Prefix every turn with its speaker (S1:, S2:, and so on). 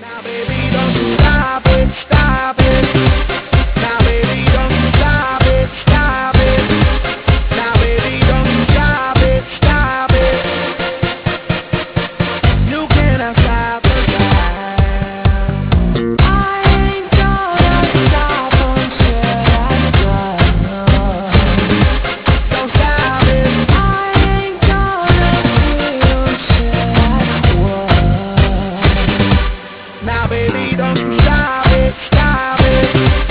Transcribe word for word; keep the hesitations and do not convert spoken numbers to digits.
S1: Now baby, don't you stop it, stop it. Now baby, don't you stop it, stop it. Now baby, don't you stop it, stop it. You cannot stop the time. I ain't gonna stop until I'm done. Don't stop it. I ain't gonna quit until I won. Now baby, don't you stop it, stop it.